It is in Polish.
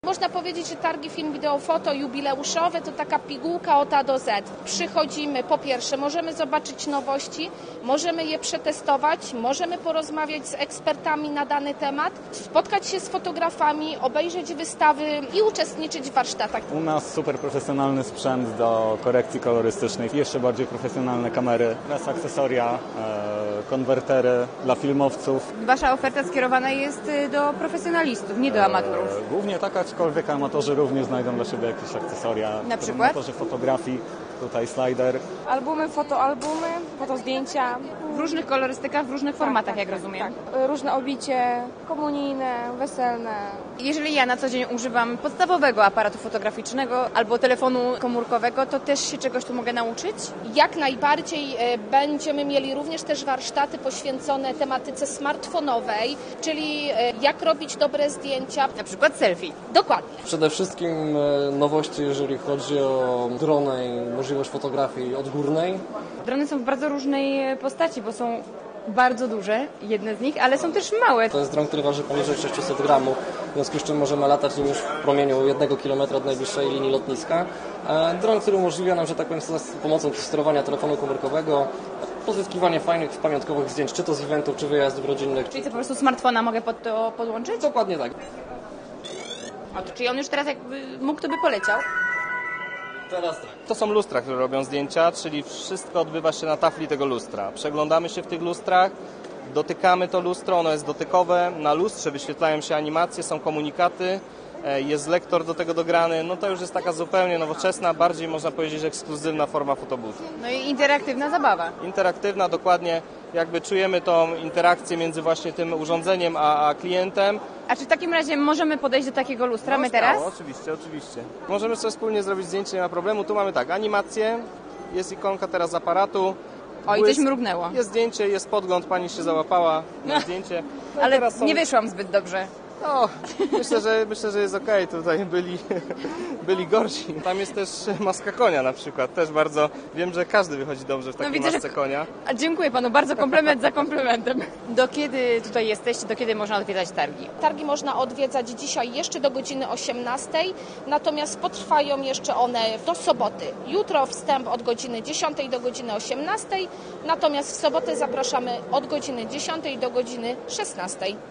Można powiedzieć, że targi film, wideo, foto jubileuszowe to taka pigułka od A do Z. Przychodzimy, po pierwsze, możemy zobaczyć nowości, możemy je przetestować, możemy porozmawiać z ekspertami na dany temat, spotkać się z fotografami, obejrzeć wystawy i uczestniczyć w warsztatach. U nas super profesjonalny sprzęt do korekcji kolorystycznej, jeszcze bardziej profesjonalne kamery, oraz akcesoria, konwertery dla filmowców. Wasza oferta skierowana jest do profesjonalistów, nie do amatorów. Głównie tak, aczkolwiek amatorzy również znajdą dla siebie jakieś akcesoria. Na przykład? Amatorzy fotografii, tutaj slider. Albumy, fotozdjęcia. W różnych kolorystykach, w różnych formatach, jak rozumiem. Tak. Różne obicie, komunijne, weselne. Jeżeli ja na co dzień używam podstawowego aparatu fotograficznego albo telefonu komórkowego, to też się czegoś tu mogę nauczyć? Jak najbardziej będziemy mieli również też warsztaty poświęcone tematyce smartfonowej, czyli jak robić dobre zdjęcia. Na przykład selfie. Dokładnie. Przede wszystkim nowości, jeżeli chodzi o drony i możliwość fotografii odgórnej. Drony są w bardzo różnej postaci, bo są bardzo duże, jedne z nich, ale są też małe. To jest dron, który waży poniżej 600 gramów, w związku z czym możemy latać nim już w promieniu 1 km od najbliższej linii lotniska. Dron, który umożliwia nam, że tak powiem, z pomocą sterowania telefonu komórkowego pozyskiwanie fajnych, pamiątkowych zdjęć, czy to z eventów, czy wyjazdów rodzinnych. Czyli co, po prostu smartfona mogę pod to podłączyć? Dokładnie tak. O, to czyli on już teraz jakby mógł, to by poleciał? Teraz tak. To są lustra, które robią zdjęcia, czyli wszystko odbywa się na tafli tego lustra. Przeglądamy się w tych lustrach, dotykamy to lustro, ono jest dotykowe. Na lustrze wyświetlają się animacje, są komunikaty, jest lektor do tego dograny. No to już jest taka zupełnie nowoczesna, bardziej można powiedzieć ekskluzywna forma fotobutu. No i interaktywna zabawa. Interaktywna, dokładnie jakby czujemy tą interakcję między właśnie tym urządzeniem a klientem. A czy w takim razie możemy podejść do takiego lustra my teraz? Śmiało, oczywiście. Możemy sobie wspólnie zrobić zdjęcie, nie ma problemu. Tu mamy tak, animację, jest ikonka teraz z aparatu. O, i coś mrugnęło. Jest zdjęcie, jest podgląd, pani się załapała na zdjęcie. No Ale teraz są... nie wyszłam zbyt dobrze. No, myślę, że jest okej. Tutaj byli gorsi. Tam jest też maska konia na przykład. Też bardzo, wiem, że każdy wychodzi dobrze w takiej masce konia. A dziękuję panu bardzo, komplement za komplementem. Do kiedy tutaj jesteście, do kiedy można odwiedzać targi? Targi można odwiedzać dzisiaj jeszcze do godziny 18, natomiast potrwają jeszcze one do soboty. Jutro wstęp od godziny 10 do godziny 18, natomiast w sobotę zapraszamy od godziny 10 do godziny 16.